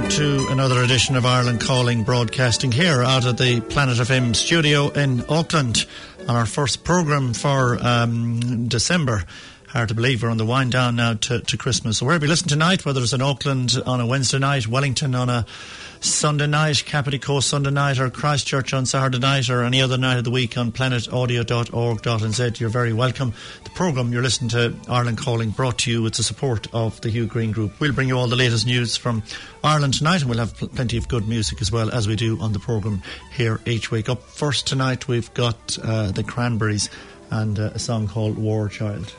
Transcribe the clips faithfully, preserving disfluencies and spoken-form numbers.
to another edition of Ireland Calling, broadcasting here out of the Planet F M studio in Auckland on our first programme for um, December. Hard to believe we're on the wind down now to, to Christmas. So wherever you listen tonight, whether it's in Auckland on a Wednesday night, Wellington on a Sunday night, Capity Coast Sunday night, or Christchurch on Saturday night, or any other night of the week on planet audio dot org dot n z, you're very welcome. The programme you're listening to, Ireland Calling, brought to you with the support of the Hugh Green Group. We'll bring you all the latest news from Ireland tonight, and we'll have pl- plenty of good music as well, as we do on the programme here each week. Up first tonight, we've got uh, the Cranberries and uh, a song called War Child.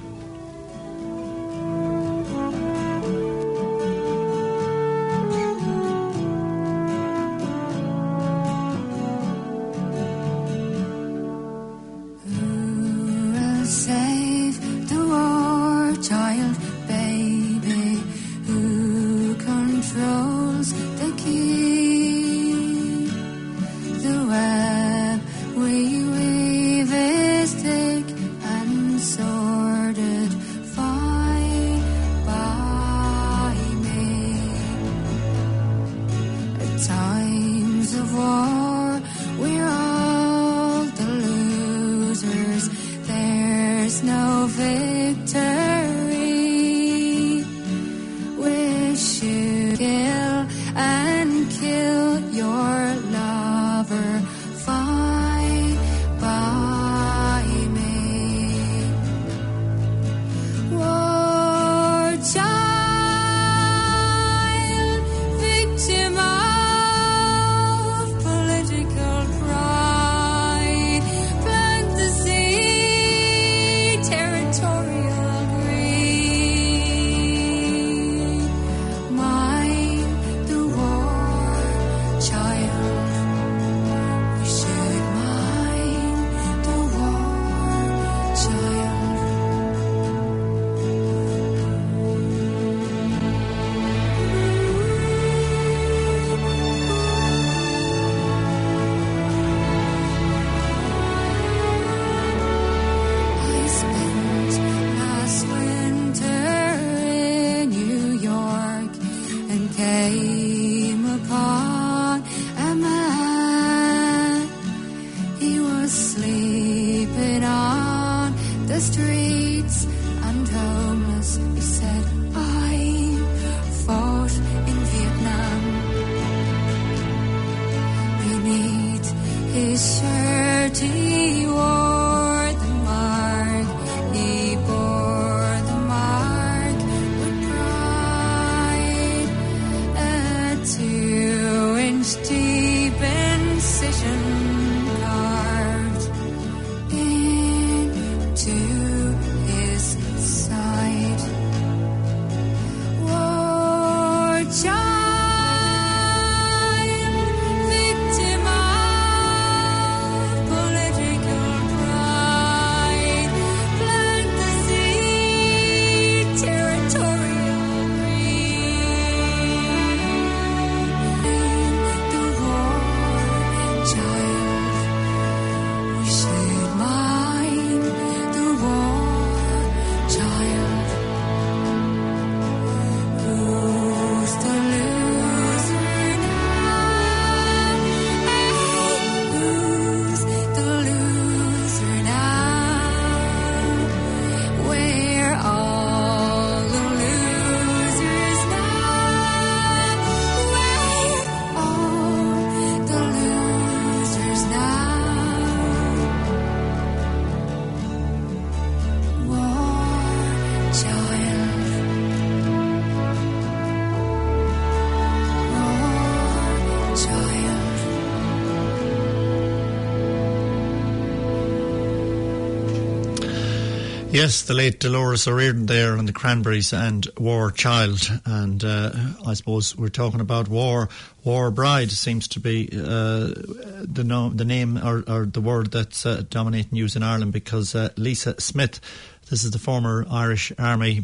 Yes, the late Dolores O'Riordan there and the Cranberries and War Child. And uh, I suppose we're talking about War. War Bride seems to be uh, the, no, the name or, or the word that's uh, dominating news in Ireland, because uh, Lisa Smith, this is the former Irish Army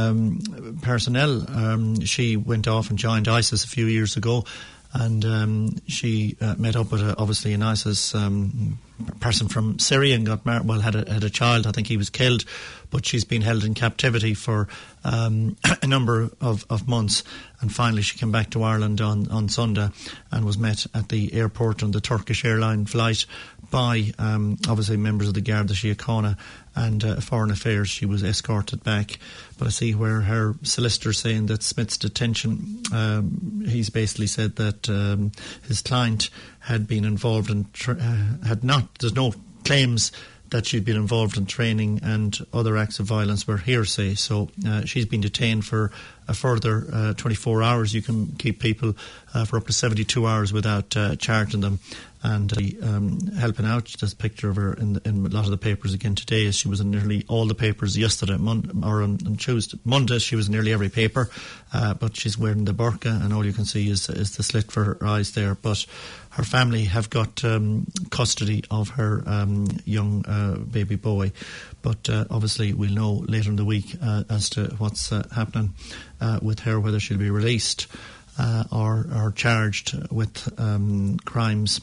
um, personnel. Um, she went off and joined ISIS a few years ago. And um, she uh, met up with, a, obviously, an ISIS um, person from Syria and got married, well, had a, had a child. I think he was killed, but she's been held in captivity for um, a number of, of months. And finally she came back to Ireland on, on Sunday and was met at the airport on the Turkish airline flight by um, obviously members of the Garda Síochána and uh, Foreign Affairs. She was escorted back. But I see where her solicitor saying that Smith's detention, um, he's basically said that um, his client had been involved in, tra- uh, had not, there's no claims that she'd been involved in training, and other acts of violence were hearsay. So uh, she's been detained for a further uh, twenty-four hours. You can keep people uh, for up to seventy-two hours without uh, charging them. And uh, um, helping out, there's a picture of her in, the, in a lot of the papers again today, as she was in nearly all the papers yesterday, Mon- or on, on Tuesday, Monday she was in nearly every paper, uh, but she's wearing the burqa, and all you can see is, is the slit for her eyes there. But her family have got um, custody of her um, young uh, baby boy. But uh, obviously we'll know later in the week uh, as to what's uh, happening uh, with her, whether she'll be released uh, or, or charged with um, crimes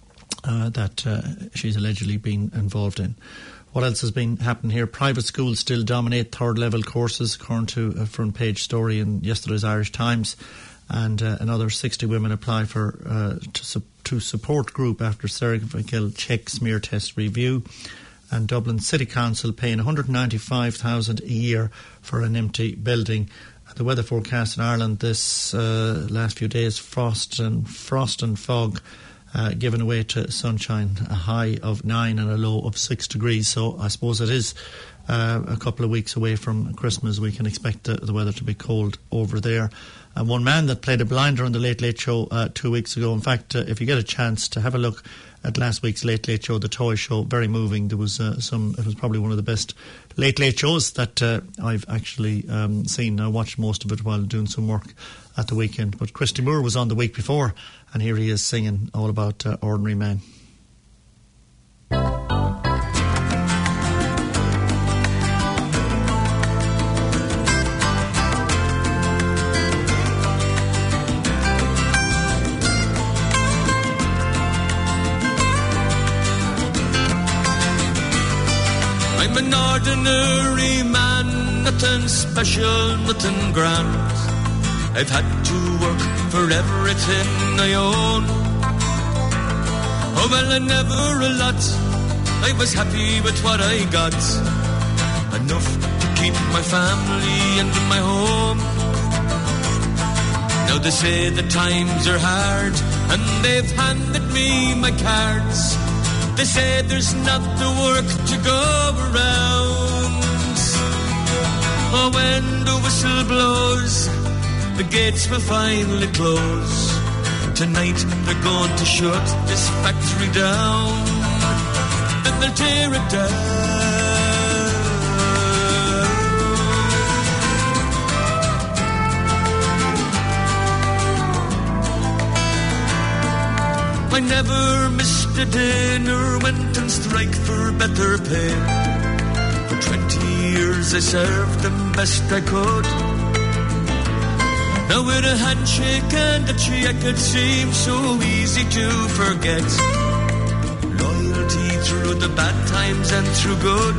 Uh, that uh, she's allegedly been involved in. What else has been happening here? Private schools still dominate third level courses, according to a front page story in yesterday's Irish Times. And uh, another sixty women apply for uh, to, su- to support group after cervical check smear test review. And Dublin City Council paying one hundred ninety-five thousand dollars a year for an empty building. The weather forecast in Ireland this uh, last few days: frost and frost and fog. Uh, given away to sunshine, a high of nine and a low of six degrees. So I suppose it is uh, a couple of weeks away from Christmas. We can expect the, the weather to be cold over there. And one man that played a blinder on the Late Late Show uh, two weeks ago. In fact, uh, if you get a chance to have a look at last week's Late Late Show, the toy show, very moving. There was uh, some. It was probably one of the best Late Late shows that uh, I've actually um, seen. I watched most of it while doing some work at the weekend. But Christy Moore was on the week before, and here he is singing all about uh, Ordinary Man. I'm an ordinary man, nothing special, nothing grand. I've had to work for everything I own. Oh well, I never a lot, I was happy with what I got. Enough to keep my family and my home. Now they say the times are hard, and they've handed me my cards. They say there's not the work to go around. Oh, when the whistle blows, the gates will finally close. Tonight they're going to shut this factory down. Then they'll tear it down. I never missed a dinner, went on strike for better pay. For twenty years I served them best I could. Now with a handshake and a check it seems so easy to forget. Loyalty through the bad times and through good.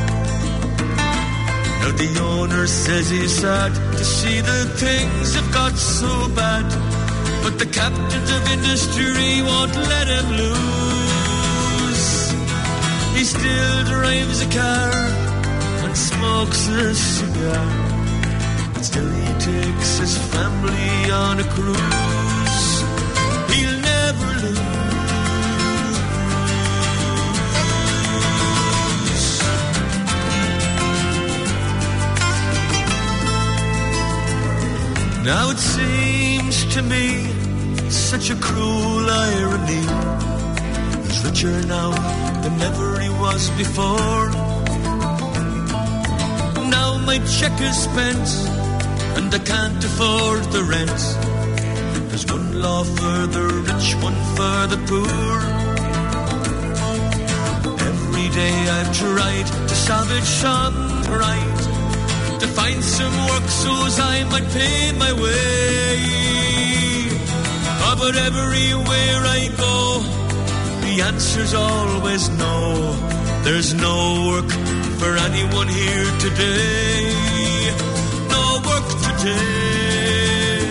Now the owner says he's sad to see the things have got so bad, but the captains of industry won't let him lose. He still drives a car and smokes a cigar. Still he takes his family on a cruise. He'll never lose. Now it seems to me such a cruel irony. He's richer now than ever he was before. Now my check is spent and I can't afford the rent. There's one law for the rich, one for the poor. Every day I've tried to salvage some right, to find some work so as I might pay my way. Oh, but everywhere I go, the the answer's always no. There's no work for anyone here today. No work today.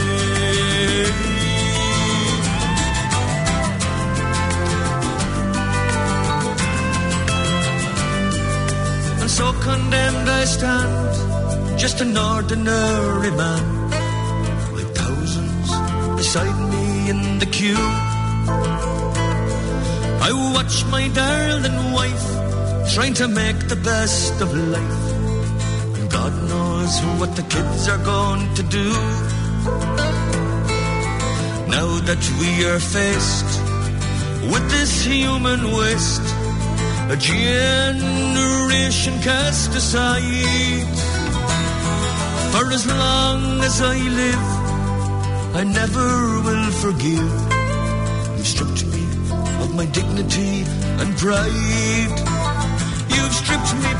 And so condemned I stand, just an ordinary man, with thousands beside me in the queue. I watch my darling wife trying to make the best of life, and God knows what the kids are going to do. Now that we are faced with this human waste, a generation cast aside. For as long as I live, I never will forgive. You stripped me of my dignity and pride. You've stripped me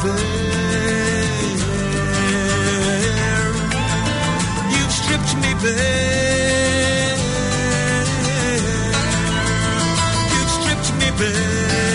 bare. You've stripped me bare. You've stripped me bare.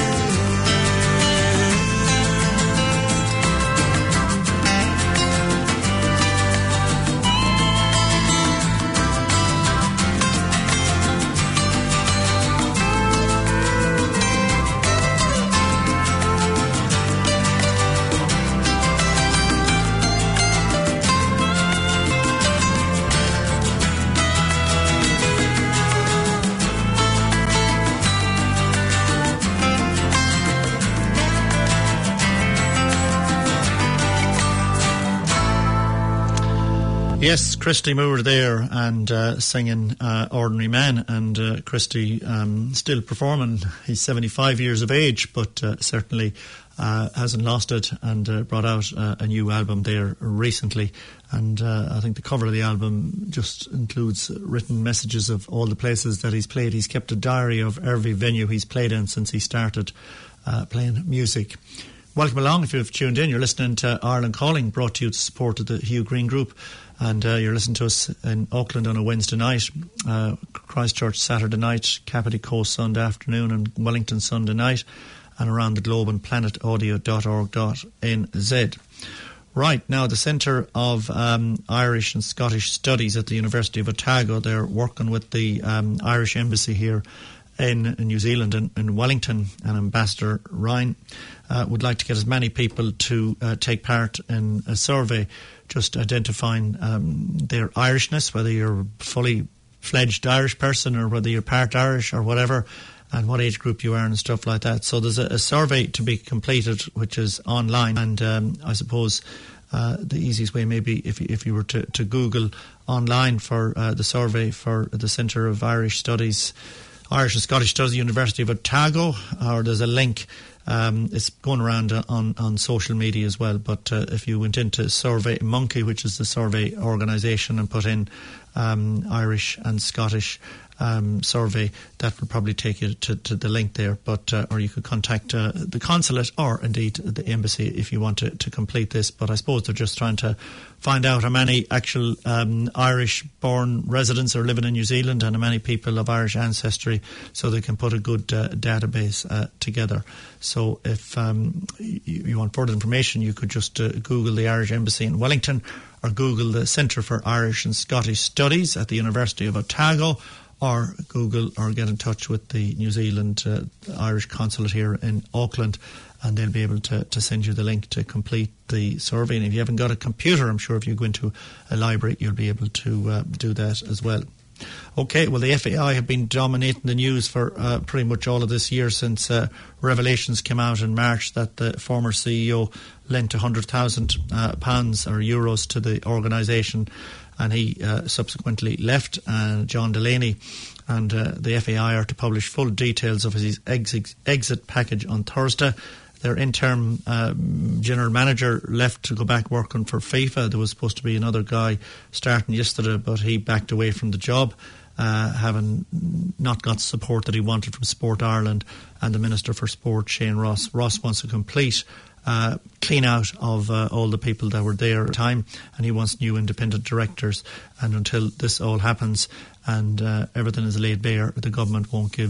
Yes, Christy Moore there and uh, singing uh, Ordinary Man, and uh, Christy um, still performing. He's seventy-five years of age, but uh, certainly uh, hasn't lost it, and uh, brought out uh, a new album there recently. And uh, I think the cover of the album just includes written messages of all the places that he's played. He's kept a diary of every venue he's played in since he started uh, playing music. Welcome along if you've tuned in. You're listening to Ireland Calling, brought to you to support of the Hugh Green Group. And uh, you're listening to us in Auckland on a Wednesday night, uh, Christchurch Saturday night, Capity Coast Sunday afternoon, and Wellington Sunday night, and around the globe on planet audio dot org dot n z. Right, now the Centre of um, Irish and Scottish Studies at the University of Otago, they're working with the um, Irish Embassy here in, in New Zealand, in, in Wellington, and Ambassador Ryan uh, would like to get as many people to uh, take part in a survey just identifying um, their Irishness, whether you're a fully fledged Irish person or whether you're part Irish or whatever, and what age group you are and stuff like that. So there's a, a survey to be completed which is online, and um, I suppose uh, the easiest way maybe if you, if you were to, to Google online for uh, the survey for the Centre of Irish Studies, Irish and Scottish Studies, University of Otago, or there's a link. Um, it's going around on, on social media as well, but uh, if you went into Survey Monkey, which is the survey organisation, and put in um, Irish and Scottish um, survey, that will probably take you to, to the link there. But uh, or you could contact uh, the consulate or indeed the embassy if you want to, to complete this. But I suppose they're just trying to find out how many actual um, Irish-born residents are living in New Zealand and how many people of Irish ancestry, so they can put a good uh, database uh, together. So if um, you, you want further information, you could just uh, Google the Irish Embassy in Wellington, or Google the Centre for Irish and Scottish Studies at the University of Otago, or Google or get in touch with the New Zealand uh, Irish Consulate here in Auckland, and they'll be able to, to send you the link to complete the survey. And if you haven't got a computer, I'm sure if you go into a library, you'll be able to uh, do that as well. Okay, well, the F A I have been dominating the news for uh, pretty much all of this year since uh, revelations came out in March that the former C E O lent one hundred thousand uh, pounds or euros to the organisation, and he uh, subsequently left. Uh, John Delaney and uh, the F A I are to publish full details of his exit, exit package on Thursday. Their interim um, general manager left to go back working for FIFA. There was supposed to be another guy starting yesterday, but he backed away from the job, uh, having not got support that he wanted from Sport Ireland and the Minister for Sport, Shane Ross. Ross wants a complete uh, clean out of uh, all the people that were there at the time, and he wants new independent directors. And until this all happens and uh, everything is laid bare, the government won't give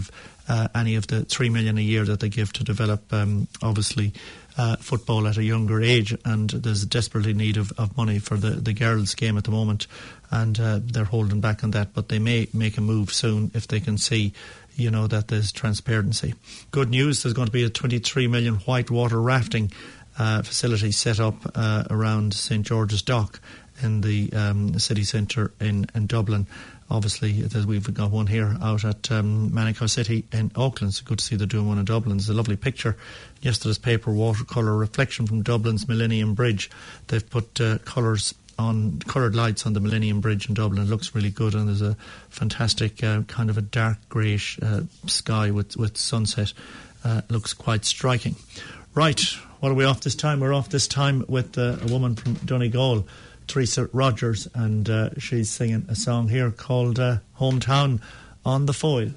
uh, any of the three million a year that they give to develop, um, obviously, uh, football at a younger age. And there's a desperately need of, of money for the, the girls' game at the moment, and uh, they're holding back on that. But they may make a move soon if they can see, you know, that there's transparency. Good news, there's going to be a twenty-three million whitewater rafting uh, facility set up uh, around Saint George's Dock in the um, city centre in, in Dublin. Obviously, we've got one here out at um, Manicow City in Auckland. It's good to see they're doing one in Dublin. It's a lovely picture. Yesterday's paper, watercolour reflection from Dublin's Millennium Bridge. They've put uh, colours on coloured lights on the Millennium Bridge in Dublin. It looks really good, and there's a fantastic uh, kind of a dark greyish uh, sky with, with sunset. Uh, looks quite striking. Right, what are we off this time? We're off this time with uh, a woman from Donegal, Teresa Rogers, and uh, she's singing a song here called uh, Hometown on the Foyle.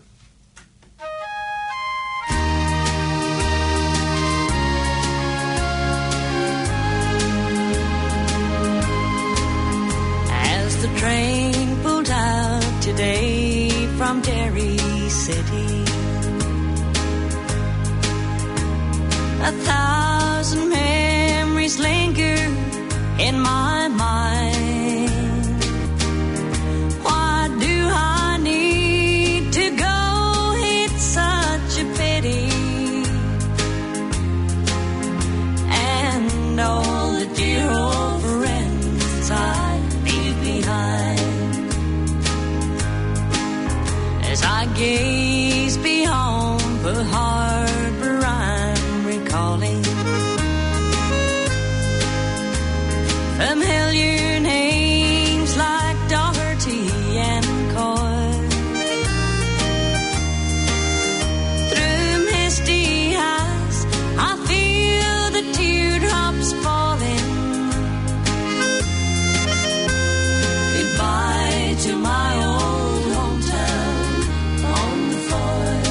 As the train pulled out today from Derry City, a thousand memories linger in my mind. Why do I need to go? It's such a pity. And all the dear old friends I leave behind. As I gaze beyond the harbour I'm recalling familiar names like Doherty and Coyle. Through misty eyes, I feel the teardrops falling. Goodbye to my old hometown on the Foyle.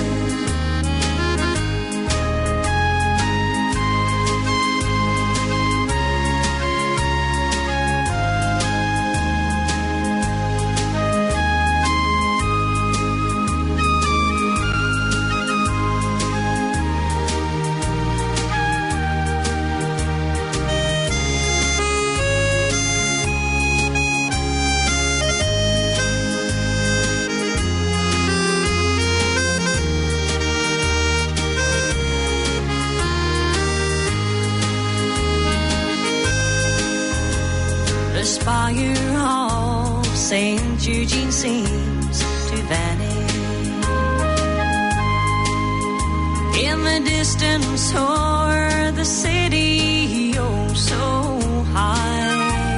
The spire of Saint Eugene seems to vanish. In the distance o'er the city, oh so high,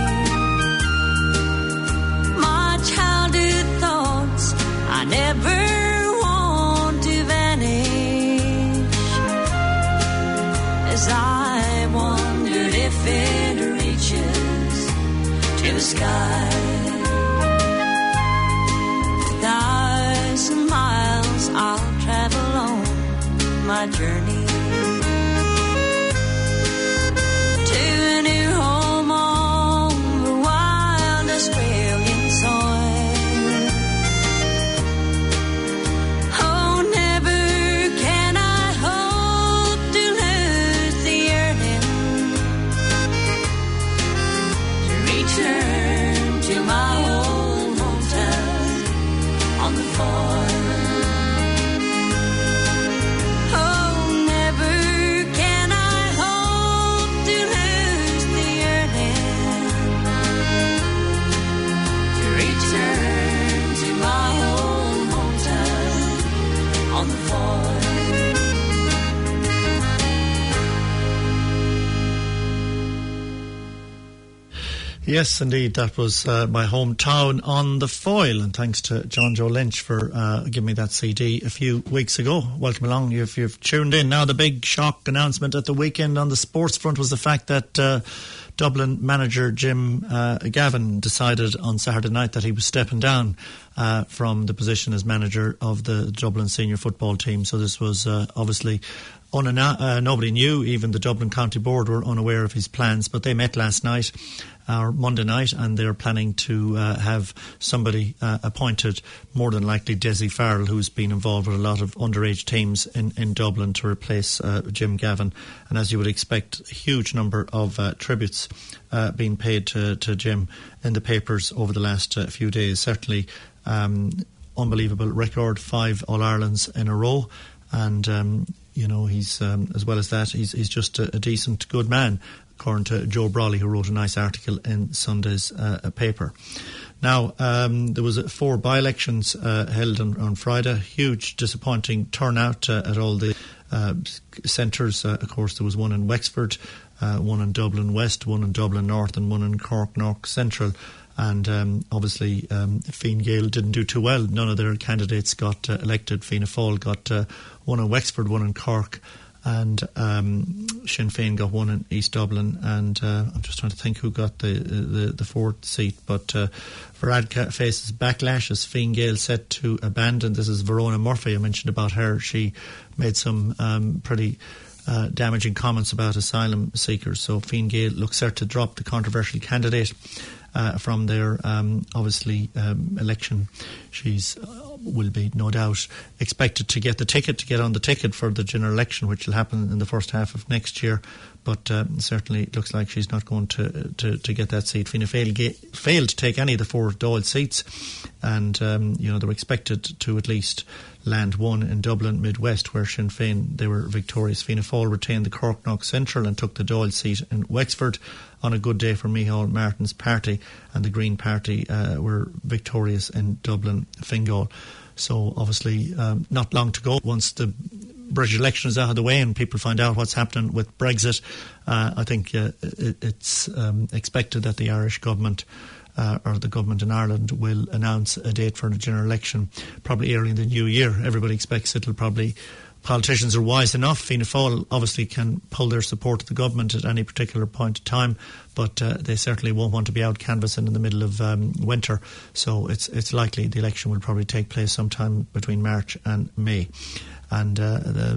my childhood thoughts I never want to vanish. As I wondered if it reaches to the sky, a thousand miles I'll travel on my journey to a new home on the wild Australian soil. Oh, never can I hope to lose the yearning to return to my old hometown on the Foyle. Oh, never can I hope to lose the yearning to return to my old hometown on the Foyle. Yes, indeed, that was uh, my hometown on the Foyle, and thanks to John Joe Lynch for uh, giving me that C D a few weeks ago. Welcome along if you've tuned in. Now, the big shock announcement at the weekend on the sports front was the fact that uh, Dublin manager Jim uh, Gavin decided on Saturday night that he was stepping down uh, from the position as manager of the Dublin senior football team. So this was uh, obviously unana- uh, nobody knew. Even the Dublin County Board were unaware of his plans, but they met last night or Monday night, and they're planning to uh, have somebody uh, appointed, more than likely Desi Farrell, who's been involved with a lot of underage teams in, in Dublin, to replace uh, Jim Gavin. And as you would expect, a huge number of uh, tributes uh, being paid to, to Jim in the papers over the last uh, few days. Certainly um, unbelievable record, five All-Irelands in a row, and um, you know, he's um, as well as that, he's, he's just a, a decent, good man, according to Joe Brawley, who wrote a nice article in Sunday's uh, paper. Now, um, there was uh, four by-elections uh, held on, on Friday. Huge, disappointing turnout uh, at all the uh, centres. Uh, of course, there was one in Wexford, uh, one in Dublin West, one in Dublin North, and one in Cork North Central. And um, obviously, um, Fine Gael didn't do too well. None of their candidates got uh, elected. Fianna Fáil got uh, one in Wexford, one in Cork, and um, Sinn Féin got one in East Dublin. And uh, I'm just trying to think who got the the, the fourth seat. But uh, Varadkar faces backlash as Fine Gael set to abandon. This is Verona Murphy. I mentioned about her. She made some um, pretty uh, damaging comments about asylum seekers. So Fine Gael looks set to drop the controversial candidate Uh, from their um, obviously um, election. She's uh, will be no doubt expected to get the ticket to get on the ticket for the general election, which will happen in the first half of next year. But um, certainly it looks like she's not going to to, to get that seat. Fianna Fáil ga- failed to take any of the four Dáil seats, and um, you know, they were expected to at least land one in Dublin Midwest, where Sinn Féin, they were victorious. Fianna Fáil retained the Cork North Central and took the Dáil seat in Wexford on a good day for Micheál Martin's party, and the Green Party uh, were victorious in Dublin Fingal. So obviously um, not long to go once the British election is out of the way and people find out what's happening with Brexit. uh, I think uh, it, it's um, expected that the Irish government Uh, or the government in Ireland will announce a date for the general election probably early in the new year. Everybody expects it'll probably, politicians are wise enough. Fianna Fáil obviously can pull their support to the government at any particular point in time, but uh, they certainly won't want to be out canvassing in the middle of um, winter. So it's it's likely the election will probably take place sometime between March and May. And uh, the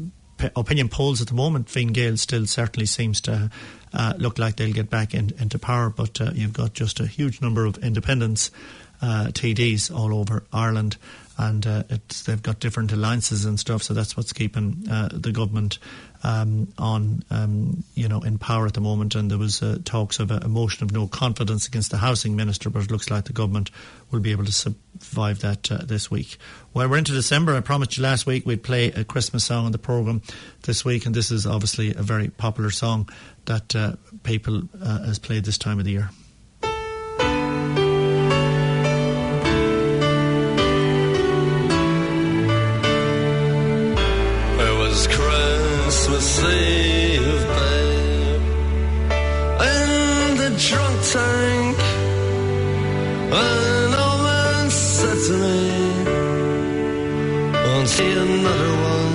p- opinion polls at the moment, Fine Gael still certainly seems to Uh, look like they'll get back in, into power, but uh, you've got just a huge number of independents, uh, T Ds all over Ireland, and uh, it's, they've got different alliances and stuff, so that's what's keeping uh, the government um, on, um, you know, in power at the moment. And there was uh, talks of a, a motion of no confidence against the housing minister, but it looks like the government will be able to survive that uh, this week. Well, we're into December. I promised you last week we'd play a Christmas song on the programme this week, and this is obviously a very popular song that uh, people uh, has played this time of the year. It was Christmas Eve, babe, in the drunk tank, an old man said to me, won't see another one.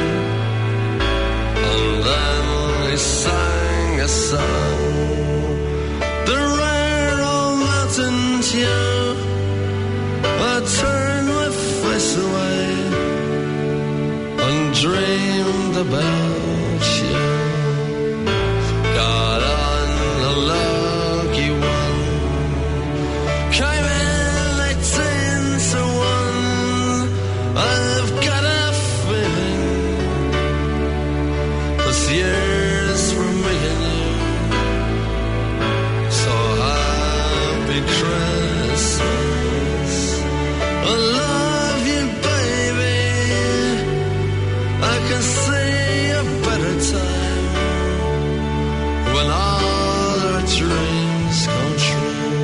And then he sang a song, the rare old mountain tune. I turned my face away and dreamed about you. Got on a lucky one, came in eighteen to one. I've got a feeling this year's for me and you. So happy Christmas, I love you, baby. I can see a better time when all our dreams come true.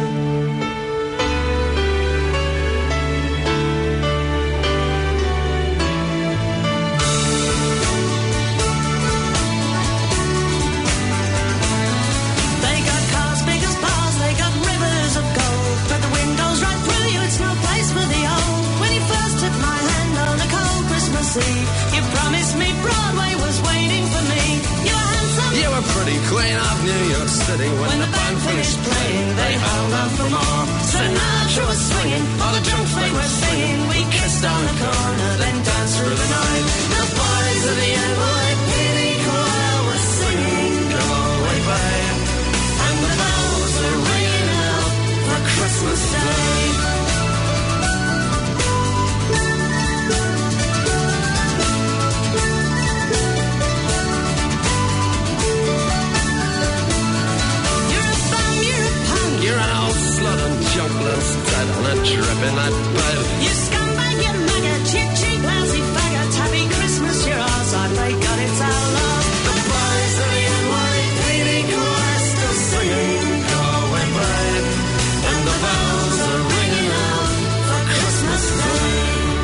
They got cars big as bars, they got rivers of gold, but the wind goes right through you, it's no place for the old. When you first took my hand on a cold Christmas Eve, you promised me Broadway was waiting for me. You were handsome, You were pretty queen of New York City. city. When, when the band finished playing, they held out for more. Sinatra was swinging, all the drunk folk were singing. We kissed on the corner, then danced through the night. The boys of the N Y P D choir were singing, come all the way back. And the bells were ringing out for Christmas Day. You're an old slut and junkless dead on a trip in that bed. You scumbag, you maggot, cheap, cheap, lousy faggot. Happy Christmas, you're ours, I pray God it's our love. The boys of the N Y P D choir still singing, go away, babe. And the bells are ringing out for Christmas Day.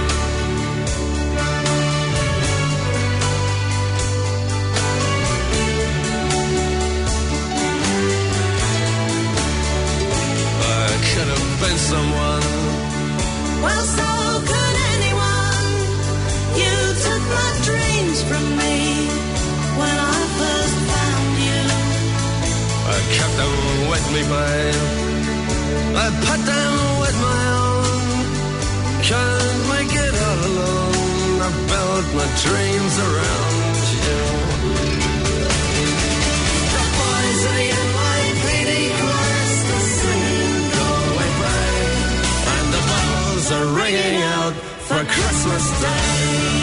Been someone. Well, so could anyone. You took my dreams from me when I first found you. I kept them with me, babe. I put them with my own. Can't make it all alone. I built my dreams around you. The boys of the N Y P D choir still singing. Are ringing out for Christmas Day.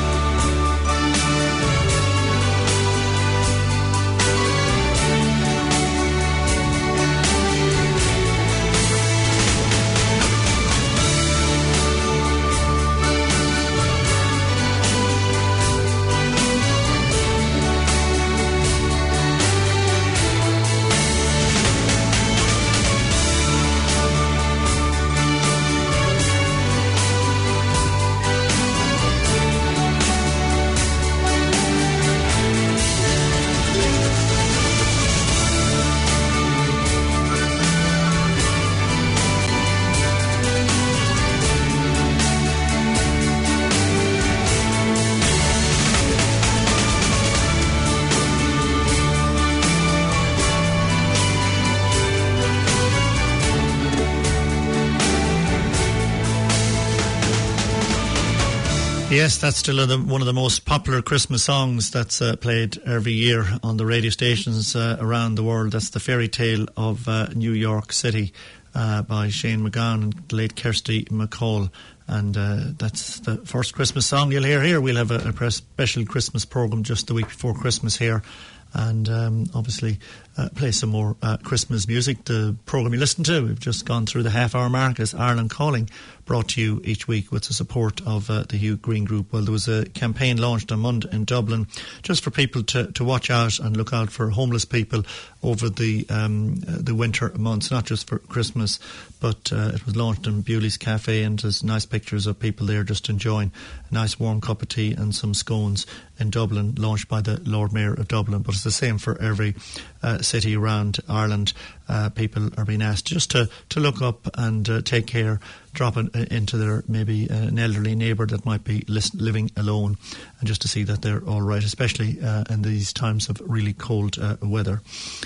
Yes, that's still a, one of the most popular Christmas songs that's uh, played every year on the radio stations uh, around the world. That's the Fairy Tale of uh, New York City uh, by Shane MacGowan and the late Kirsty MacColl. And uh, that's the first Christmas song you'll hear here. We'll have a, a special Christmas programme just the week before Christmas here. And um, obviously uh, play some more uh, Christmas music. The programme you listen to, we've just gone through the half-hour mark, is Ireland Calling, brought to you each week with the support of uh, the Hugh Green Group. Well, there was a campaign launched on Monday in Dublin just for people to, to watch out and look out for homeless people over the um, the winter months, not just for Christmas, but uh, it was launched in Bewley's Cafe, and there's nice pictures of people there just enjoying a nice warm cup of tea and some scones in Dublin, launched by the Lord Mayor of Dublin. But it's the same for every uh, city around Ireland. Uh, people are being asked just to, to look up and uh, take care, drop it into their maybe uh, an elderly neighbour that might be living alone, and just to see that they're all right, especially uh, in these times of really cold uh, weather.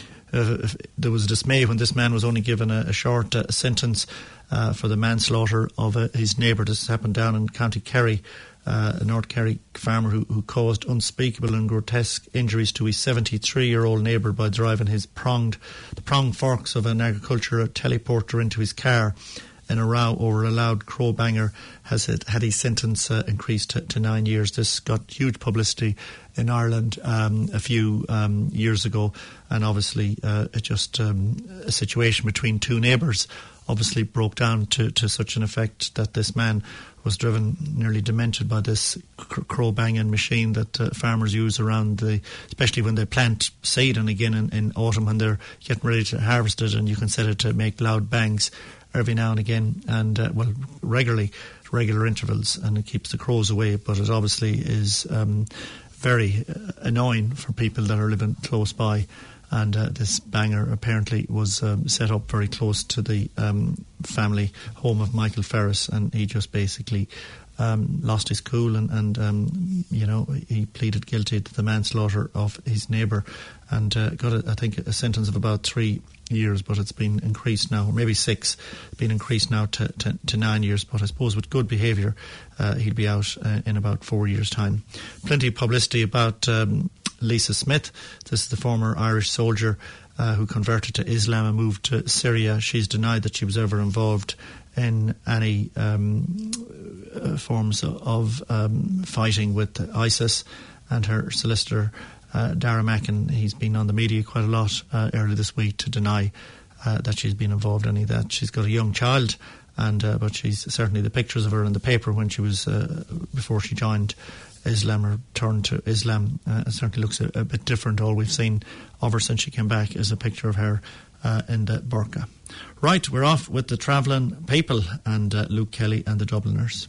Uh, there was dismay when this man was only given a, a short uh, sentence uh, for the manslaughter of uh, his neighbour. This happened down in County Kerry. Uh, a North Kerry farmer who, who caused unspeakable and grotesque injuries to his seventy-three-year-old neighbour by driving his pronged, the pronged forks of an agricultural teleporter into his car in a row over a loud crow banger, has it, had his sentence uh, increased to, to nine years. This got huge publicity in Ireland um, a few um, years ago, and obviously uh, it just um, a situation between two neighbours obviously broke down to, to such an effect that this man was driven nearly demented by this cr- crow banging machine that uh, farmers use around the, especially when they plant seed, and again in, in autumn when they're getting ready to harvest it, and you can set it to make loud bangs every now and again, and uh, well regularly, regular intervals, and it keeps the crows away. But it obviously is um, very uh, annoying for people that are living close by. And uh, this banger apparently was um, set up very close to the um, family home of Michael Ferris, and he just basically um, lost his cool and, and um, you know, he pleaded guilty to the manslaughter of his neighbour and uh, got, a, I think, a sentence of about three years, but it's been increased now, or maybe six, been increased now to, to, to nine years. But I suppose with good behaviour, uh, he'll be out uh, in about four years' time. Plenty of publicity about um, Lisa Smith. This is the former Irish soldier uh, who converted to Islam and moved to Syria. She's denied that she was ever involved in any um, uh, forms of um, fighting with ISIS. And her solicitor, uh, Dara Mackin, he's been on the media quite a lot uh, earlier this week to deny uh, that she's been involved in any of that. She's got a young child, and uh, but she's certainly, the pictures of her in the paper when she was uh, before she joined Islam or turned to Islam, uh, it certainly looks a, a bit different. All we've seen of her since she came back is a picture of her uh, in the burqa. Right, we're off with the Travelling People and uh, Luke Kelly and the Dubliners.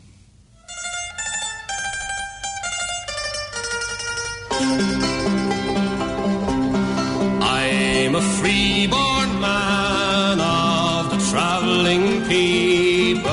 I'm a free-born man of the travelling people,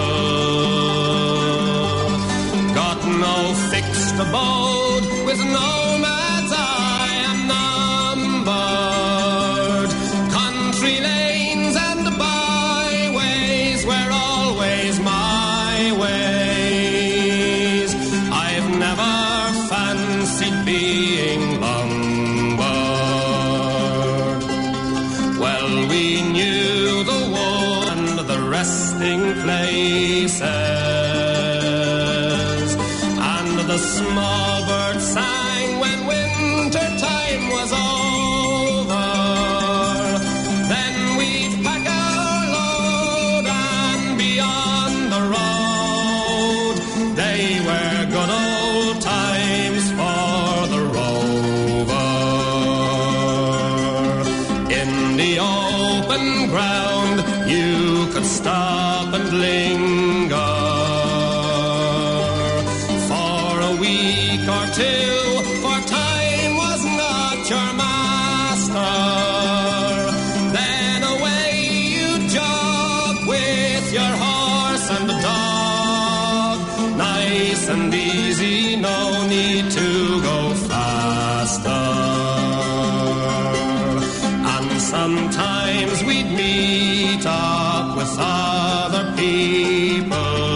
got no fixed abode, with nomads I am numbered. Country lanes and byways were always my ways. I've never fancied being lumbered. Well, we knew the wood and the resting places, and the small bird sang when winter time was over. Then we'd pack our load and be on the road. They were good old times for the rover. In the open ground you could stop and linger for a week or two, for time was not your master. Then away you jog with your horse and dog, nice and easy, no need to go faster. And sometimes we'd meet up with other people,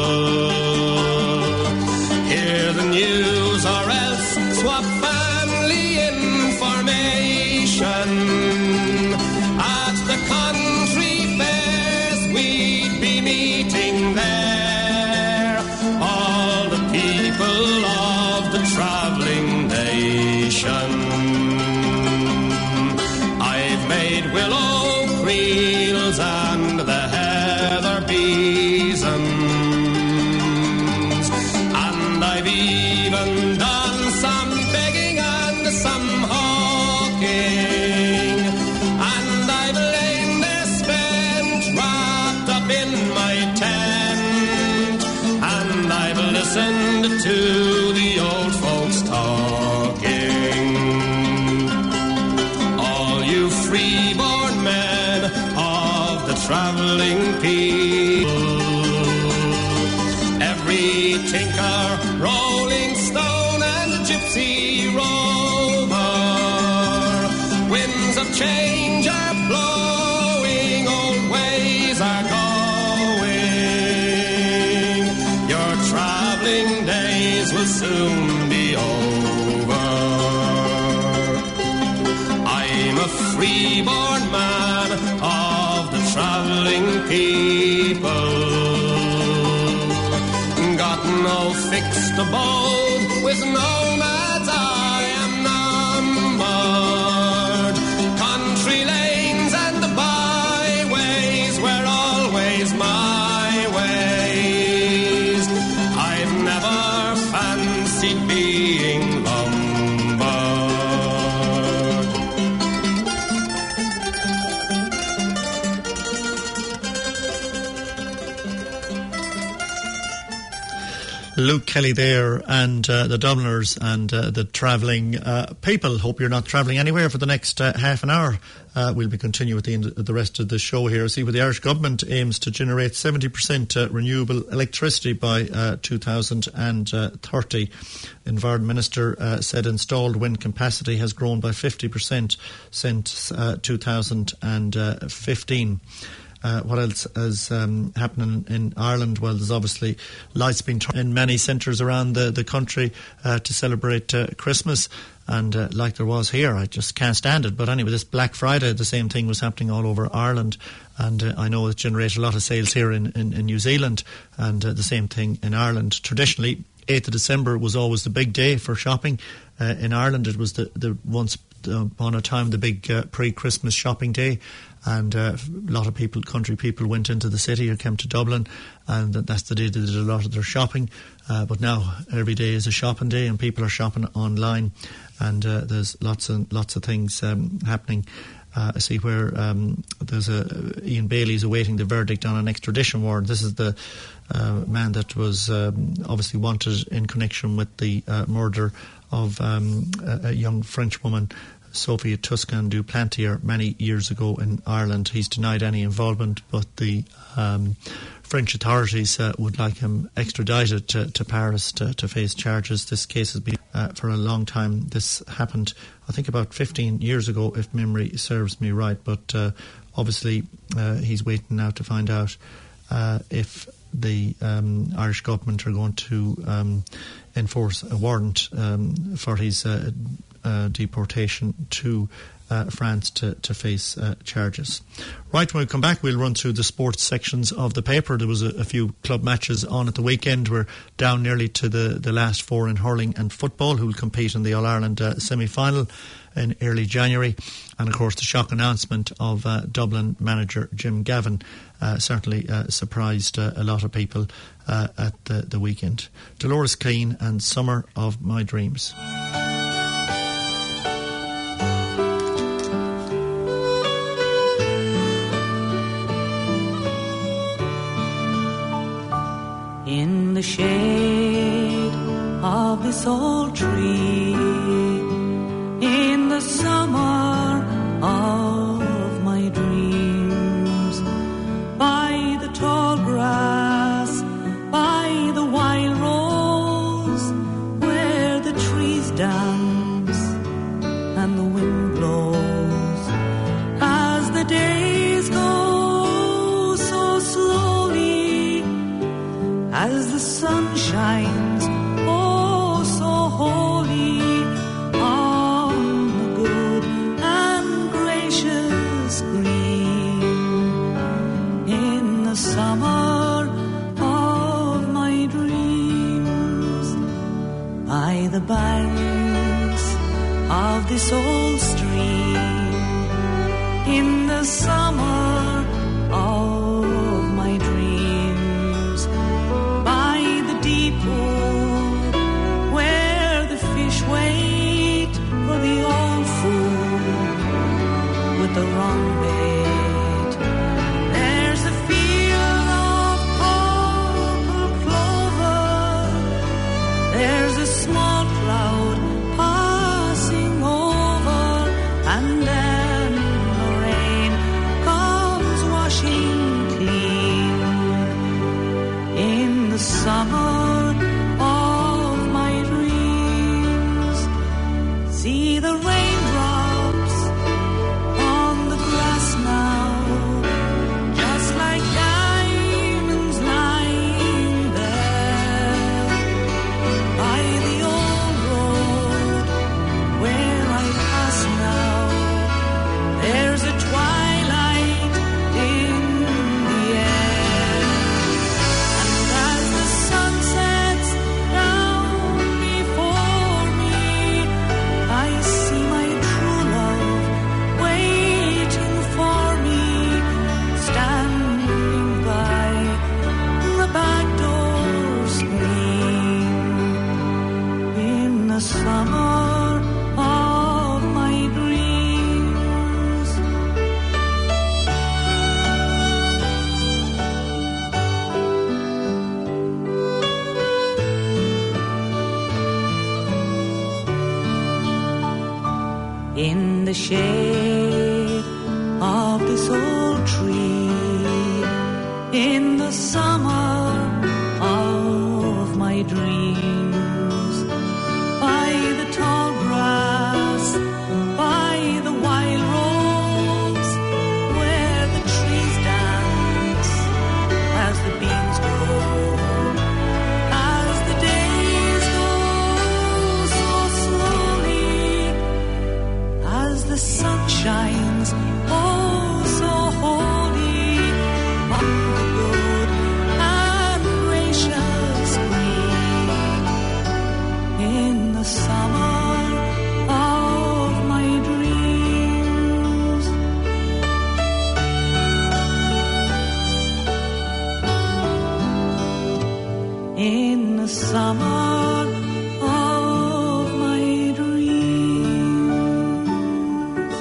hear the news or else swap family information. At the country fairs we'd be meeting there, all the people of the travelling nation. I've made willow creels and the heather besoms, and I've even done some begging and some hawking, and I've lain there spent, wrapped up in my tent, and I've listened to the old folks talking. All you free-born men of the travelling people, every tinker, rolling stone and gypsy rover, winds of change are blowing, old ways are going. Your travelling days will soon be over. I'm a free-born man of the travelling people, got no fixed abode, with nomads I am numbered. Country lanes and byways were always my ways. I've never fancied being lumbered. Luke Kelly there, and uh, the Dubliners and uh, the travelling uh, people. Hope you're not travelling anywhere for the next uh, half an hour. Uh, we'll be continuing with the, end, the rest of the show here. See, where the Irish government aims to generate seventy percent uh, renewable electricity by uh, two thousand thirty. Environment Minister uh, said installed wind capacity has grown by fifty percent since uh, two thousand fifteen. Uh, what else is um, happening in Ireland? Well, there's obviously lights being turned in many centres around the, the country uh, to celebrate uh, Christmas. And uh, like there was here, I just can't stand it. But anyway, this Black Friday, the same thing was happening all over Ireland. And uh, I know it generated a lot of sales here in, in, in New Zealand, and uh, the same thing in Ireland. Traditionally, eighth of December was always the big day for shopping. Uh, in Ireland, it was the, the once upon a time the big uh, pre-Christmas shopping day. And uh, a lot of people, country people, went into the city or came to Dublin, and that's the day they did a lot of their shopping. Uh, but now every day is a shopping day, and people are shopping online, and uh, there's lots and lots of things um, happening. Uh, I see where um, there's a Ian Bailey's awaiting the verdict on an extradition warrant. This is the uh, man that was um, obviously wanted in connection with the uh, murder of um, a, a young French woman, Sophia Tuscan du Plantier, many years ago in Ireland. He's denied any involvement, but the um, French authorities uh, would like him extradited to, to Paris to, to face charges. This case has been uh, for a long time. This happened, I think, about fifteen years ago, if memory serves me right. But uh, obviously, uh, he's waiting now to find out uh, if the um, Irish government are going to um, enforce a warrant um, for his uh, Uh, deportation to uh, France to, to face uh, charges. Right, when we come back, we'll run through the sports sections of the paper. There was a, a few club matches on at the weekend. We're down nearly to the, the last four in hurling and football, who will compete in the All-Ireland uh, semi-final in early January. And, of course, the shock announcement of uh, Dublin manager Jim Gavin uh, certainly uh, surprised uh, a lot of people uh, at the, the weekend. Dolores Keane and Summer of My Dreams. In the shade of this old tree, in the summer of my dreams, by the tall grass, by the wild rose, where the trees dance and the wind blows, as the days go so slowly, as the sun shines, oh so holy, on the good and gracious green, in the summer of my dreams, by the banks of this old stream, in the summer of my dreams, deep pool where the fish wait for the old fool with the wrong bait. There's a field of purple clover, there's a small cloud passing over, and then the rain comes washing clean. In the summer see the raindrops on the grass now, just like diamonds lying there by the old road where I pass now. There's a twilight in the air, and as the sun sets down before me, I see my in the shade of this old tree, in the summer of my dreams, by the tall grass, by the wild rose, where the trees dance as the beans grow, as the days go so slowly, as the sun shines oh so holy on the good and gracious green, in the summer of my dreams. In the summer of my dreams.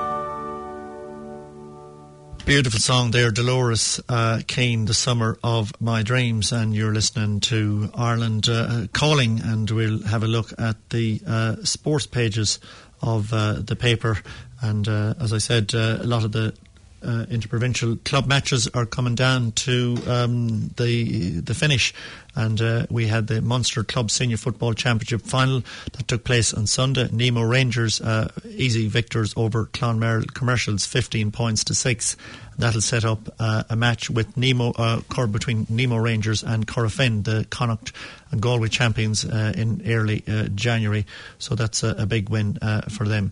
Beautiful song there, Dolores uh, Keane, The Summer of My Dreams, and you're listening to Ireland uh, Calling, and we'll have a look at the uh, sports pages of uh, the paper. And uh, as I said, uh, a lot of the uh, interprovincial club matches are coming down to um, the the finish, and uh, we had the Munster Club Senior Football Championship final that took place on Sunday. Nemo Rangers uh, easy victors over Clonmel Commercials, fifteen points to six. That'll set up uh, a match with Nemo uh, between Nemo Rangers and Corofin, the Connacht and Galway champions, uh, in early uh, January. So that's a, a big win uh, for them.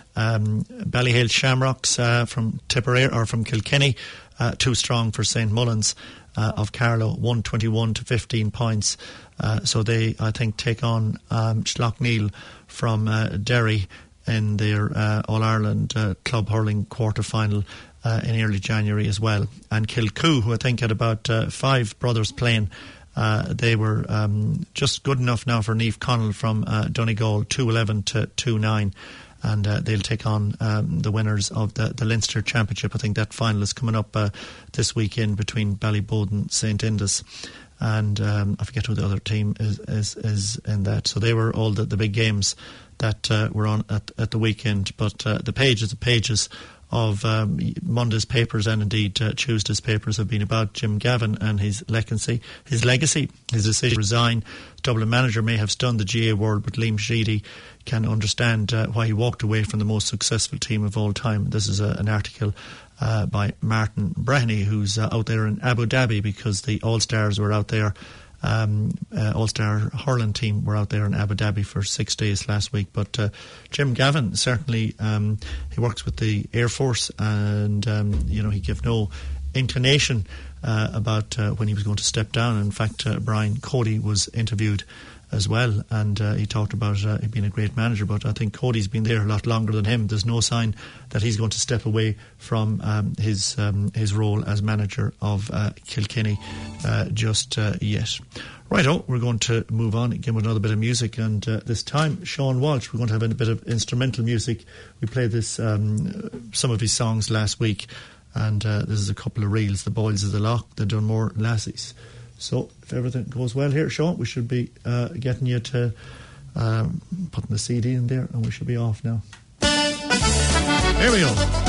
Um, Ballyhale Shamrocks uh, from Tipperary or from Kilkenny, uh, too strong for Saint Mullins uh, of Carlow, one twenty-one to fifteen points. Uh, so they, I think, take on um, Schlockneil from uh, Derry in their uh, All-Ireland uh, club hurling quarter-final uh, in early January as well. And Kilcoo, who I think had about uh, five brothers playing, uh, they were um, just good enough now for Niamh Connell from uh, Donegal, two eleven to two nine. And uh, they'll take on um, the winners of the, the Leinster Championship. I think that final is coming up uh, this weekend between Ballyboden and Saint Indus. And um, I forget who the other team is, is, is in that. So they were all the, the big games that uh, were on at, at the weekend. But uh, the pages, the pages of um, Monday's papers and indeed uh, Tuesday's papers have been about Jim Gavin and his legacy. His legacy, his decision to resign. Dublin manager may have stunned the G A A world, but Liam Sheedy can understand uh, why he walked away from the most successful team of all time. This is a, an article uh, by Martin Breheny, who's uh, out there in Abu Dhabi because the All-Stars were out there. Um, uh, All-Star hurling team were out there in Abu Dhabi for six days last week. But uh, Jim Gavin, certainly, um, he works with the Air Force, and um, you know, he gave no inclination uh, about uh, when he was going to step down. In fact, uh, Brian Cody was interviewed as well, and uh, he talked about uh, him being a great manager, but I think Cody's been there a lot longer than him. There's no sign that he's going to step away from um, his um, his role as manager of uh, Kilkenny uh, just uh, yet. Righto, we're going to move on again with another bit of music, and uh, this time Sean Walsh. We're going to have a bit of instrumental music. We played this um, some of his songs last week, and uh, this is a couple of reels. The Boys of the Loch, the Dunmore Lassies. So if everything goes well here, Sean, we should be uh, getting you to um, putting the C D in there, and we should be off now. Here we go.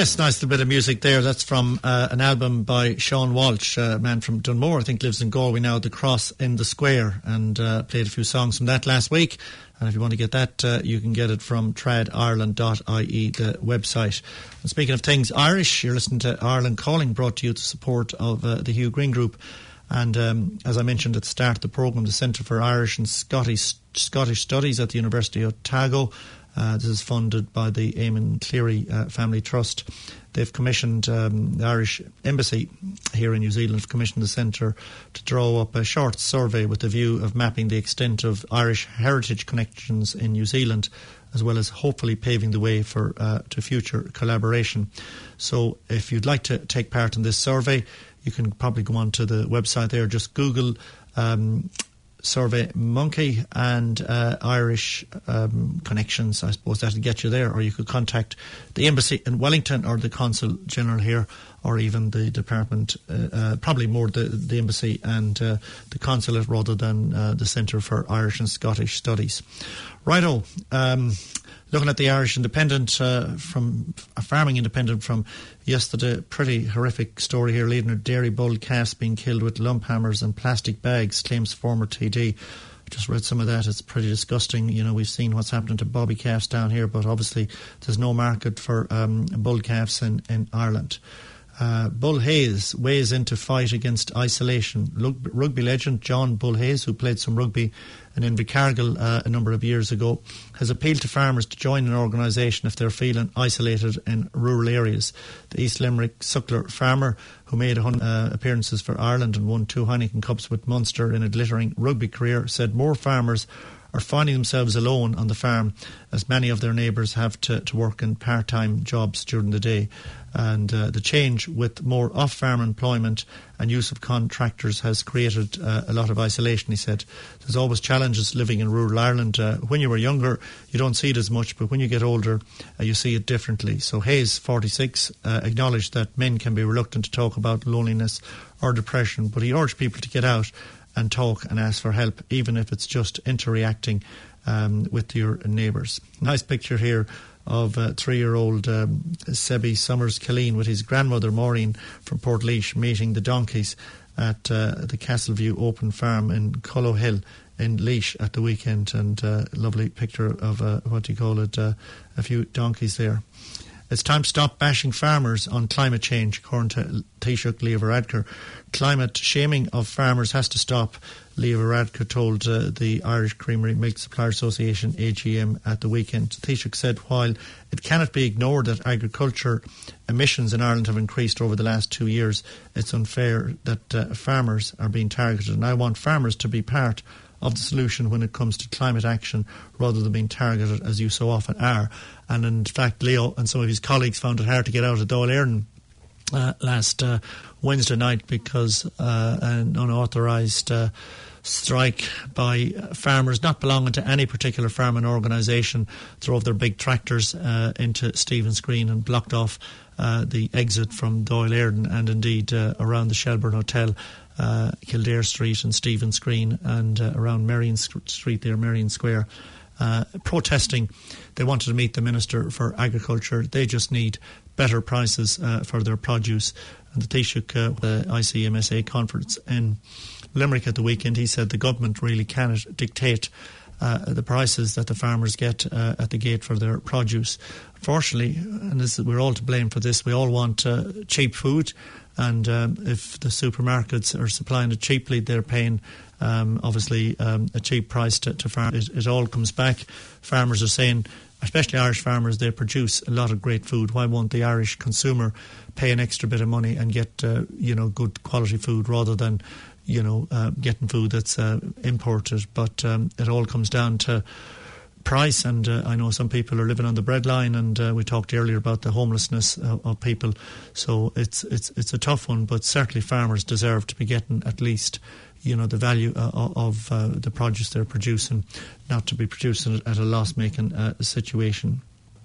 Yes, nice little bit of music there. That's from uh, an album by Sean Walsh, a man from Dunmore, I think lives in Galway now, The Cross in the Square, and uh, played a few songs from that last week. And if you want to get that, uh, you can get it from trad ireland dot I E, the website. And speaking of things Irish, you're listening to Ireland Calling, brought to you with the support of uh, the Hugh Green Group. And um, as I mentioned at the start of the programme, the Centre for Irish and Scottish Scottish Studies at the University of Otago. Uh, this is funded by the Eamon Cleary uh, Family Trust. They've commissioned um, the Irish Embassy here in New Zealand, have commissioned the centre to draw up a short survey with the view of mapping the extent of Irish heritage connections in New Zealand, as well as hopefully paving the way for uh, to future collaboration. So if you'd like to take part in this survey, you can probably go on to the website there, just Google um, Survey Monkey and uh, Irish um, connections. I suppose that'll get you there. Or you could contact the embassy in Wellington or the Consul General here, or even the department, uh, uh, probably more the, the embassy and uh, the consulate rather than uh, the Centre for Irish and Scottish Studies. Righto. Um, Looking at the Irish Independent, uh, from a farming independent from yesterday, pretty horrific story here. Leading a dairy bull calves being killed with lump hammers and plastic bags, claims former T D. I just read some of that. It's pretty disgusting. You know, we've seen what's happening to bobby calves down here, but obviously there's no market for um, bull calves in, in Ireland. Uh, Bull Hayes weighs in to fight against isolation. Lug- rugby legend John Bull Hayes, who played some rugby in Invercargill uh, a number of years ago, has appealed to farmers to join an organisation if they're feeling isolated in rural areas. The East Limerick Suckler farmer, who made one hundred uh, appearances for Ireland and won two Heineken Cups with Munster in a glittering rugby career, said more farmers are finding themselves alone on the farm, as many of their neighbours have to, to work in part-time jobs during the day. And uh, the change with more off-farm employment and use of contractors has created uh, a lot of isolation, he said. There's always challenges living in rural Ireland. Uh, when you were younger, you don't see it as much, but when you get older, uh, you see it differently. So Hayes, forty-six, uh, acknowledged that men can be reluctant to talk about loneliness or depression, but he urged people to get out and talk and ask for help, even if it's just interacting um, with your neighbours. Nice picture here of uh, three-year-old um, Sebi Summers-Killeen with his grandmother Maureen from Portlaoise meeting the donkeys at uh, the Castleview Open Farm in Cullow Hill in Laois at the weekend. And uh, lovely picture of, uh, what do you call it, uh, a few donkeys there. It's time to stop bashing farmers on climate change, according to Taoiseach Leo Varadkar. Climate shaming of farmers has to stop, Leo Varadkar told uh, the Irish Creamery Milk Supplier Association A G M at the weekend. Taoiseach said while it cannot be ignored that agriculture emissions in Ireland have increased over the last two years, it's unfair that uh, farmers are being targeted. And I want farmers to be part of the solution when it comes to climate action, rather than being targeted as you so often are. And in fact, Leo and some of his colleagues found it hard to get out of Dáil Éireann uh, last uh, Wednesday night because uh, an unauthorised uh, strike by farmers not belonging to any particular farming organisation drove their big tractors uh, into Stephen's Green and blocked off uh, the exit from Dáil Éireann and indeed uh, around the Shelbourne Hotel, uh, Kildare Street and Stephen's Green, and uh, around Marion Street there, Marion Square. Uh, protesting. They wanted to meet the Minister for Agriculture. They just need better prices uh, for their produce. And the Taoiseach, uh, the I C M S A conference in Limerick at the weekend, he said the government really cannot dictate uh, the prices that the farmers get uh, at the gate for their produce. Fortunately, and this, we're all to blame for this, we all want uh, cheap food, and um, if the supermarkets are supplying it cheaply, they're paying Um, obviously um, a cheap price to, to farmers. It, it all comes back. Farmers are saying, especially Irish farmers, they produce a lot of great food. Why won't the Irish consumer pay an extra bit of money and get uh, you know good quality food rather than you know uh, getting food that's uh, imported? But um, it all comes down to price, and uh, I know some people are living on the breadline, and uh, we talked earlier about the homelessness uh, of people. So it's it's it's a tough one, but certainly farmers deserve to be getting at least you know, the value uh, of uh, the produce they're producing, not to be producing it at a loss-making uh, situation.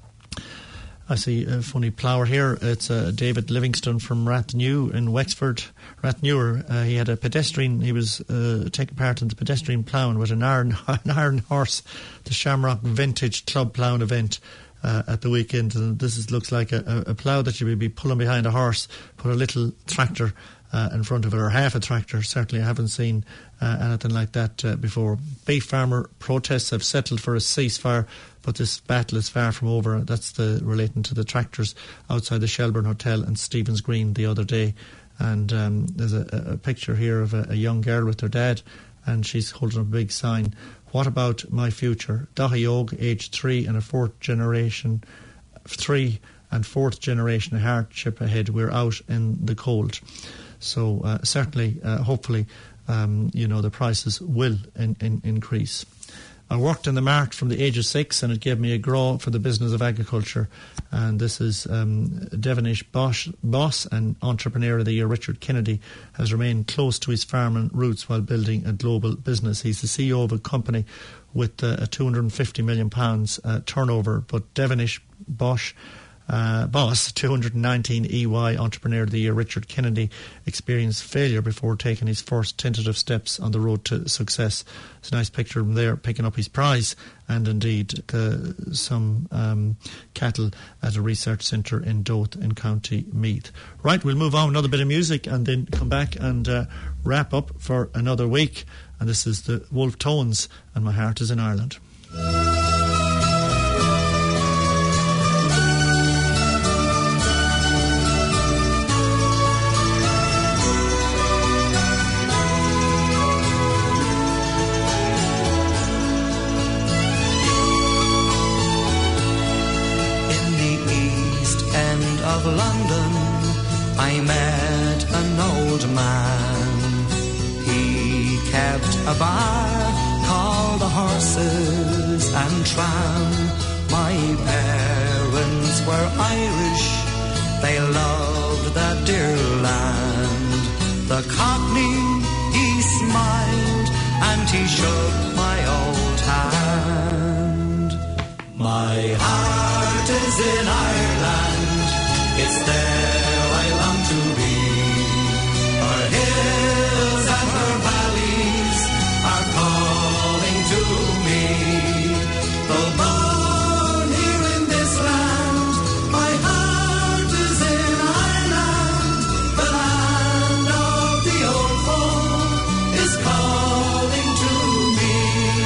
I see a funny plougher here. It's uh, David Livingston from Rathnew in Wexford. Rathnewer, uh, he had a pedestrian, he was uh, taking part in the pedestrian ploughing with an iron, an iron horse, the Shamrock Vintage Club ploughing event uh, at the weekend, and this is, looks like a, a, a plough that you would be pulling behind a horse, put a little tractor uh, in front of it, or half a tractor. Certainly I haven't seen uh, anything like that uh, before. Beef farmer protests have settled for a ceasefire, but this battle is far from over. That's the relating to the tractors outside the Shelburne Hotel and Stephen's Green the other day. And um, there's a, a picture here of a, a young girl with her dad, and she's holding up a big sign. What about my future? Dahiog, age three and a fourth generation, three and fourth generation hardship ahead. We're out in the cold. So uh, certainly, uh, hopefully, um, you know, the prices will in, in, increase. I worked in the mart from the age of six, and it gave me a grow for the business of agriculture. And this is um, Devonish boss, boss and Entrepreneur of the Year, Richard Kennedy, has remained close to his farming roots while building a global business. He's the C E O of a company with uh, a two hundred fifty million pounds uh, turnover, but Devonish Bosch Uh, boss, two hundred nineteen E Y Entrepreneur of the Year, Richard Kennedy, experienced failure before taking his first tentative steps on the road to success. It's a nice picture of him there picking up his prize, and indeed uh, some um, cattle at a research centre in Doath in County Meath. Right, we'll move on, another bit of music, and then come back and uh, wrap up for another week. And this is the Wolf Tones, and My Heart is in Ireland. London, I met an old man. He kept a bar called the Horses and Tram. My parents were Irish, they loved that dear land. The Cockney, he smiled and he shook my old hand. My heart is in Ireland, it's there I long to be. Her hills and her valleys are calling to me. Though born here in this land, my heart is in Ireland. The land of the old folk is calling to me.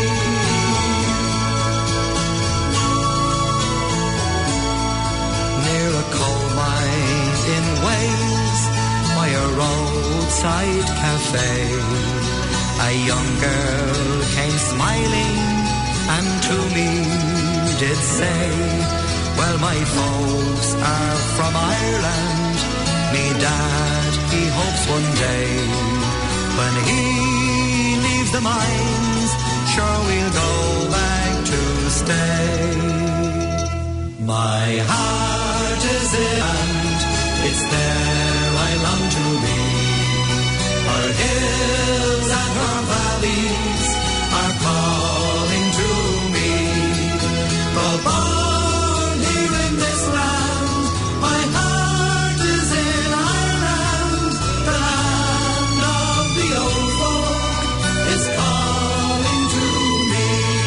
Near a coal mine in Wales, by a roadside cafe, a young girl came smiling and to me did say, well, my folks are from Ireland, me dad, he hopes one day when he leaves the mines, sure we'll go back to stay. My heart is in, it's there I long to be. Her hills and her valleys are calling to me. Though born here in this land, my heart is in Ireland. The land of the old folk is calling to me.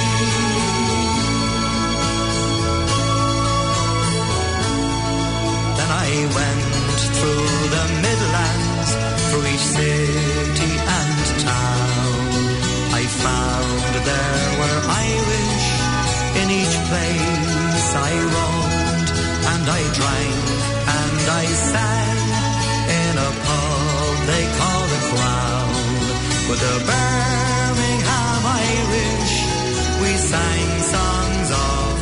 Then I went through the Midlands, through each city and town. I found there were Irish in each place I roamed, and I drank and I sang in a pub they call the Crown. With the Birmingham Irish, we sang songs of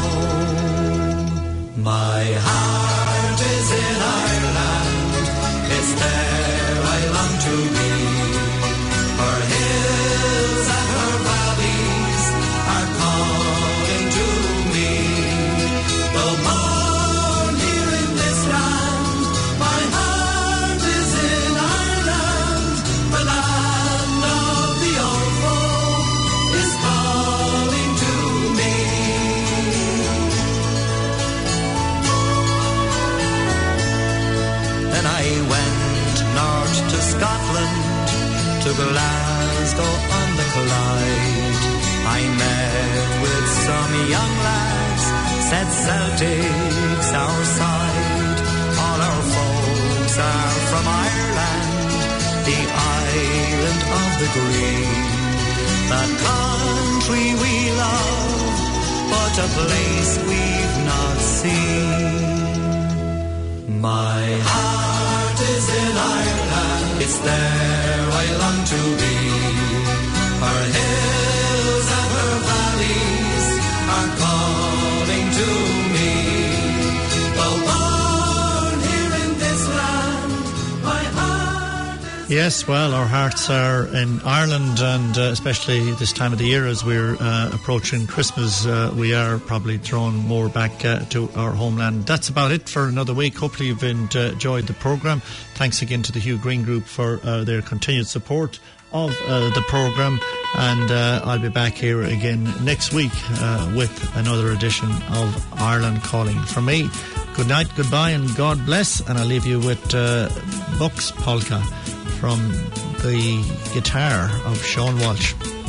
home. My heart is in Ireland, it's there I long to be. Her hills and her valleys are calling to me. Though born here in this land, my heart is in Ireland. The land of the old folk is calling to me. Then I went north to Scotland, to Glasgow on the Clyde. I met with some young lads, said Celtic's our side. All our folks are from Ireland, the island of the green. That country we love, but a place we've not seen. My heart is in Ireland, it's there I long to be. Her hills and her valleys are calling to me. Though born here in this land, my heart is... Yes, well, our hearts are in Ireland, and uh, especially this time of the year as we're uh, approaching Christmas, uh, we are probably drawn more back uh, to our homeland. That's about it for another week. Hopefully you've enjoyed the programme. Thanks again to the Hugh Green Group for uh, their continued support of uh, the programme, and uh, I'll be back here again next week uh, with another edition of Ireland Calling. From me, good night, goodbye, and God bless, and I'll leave you with uh, Buck's Polka from the guitar of Sean Walsh.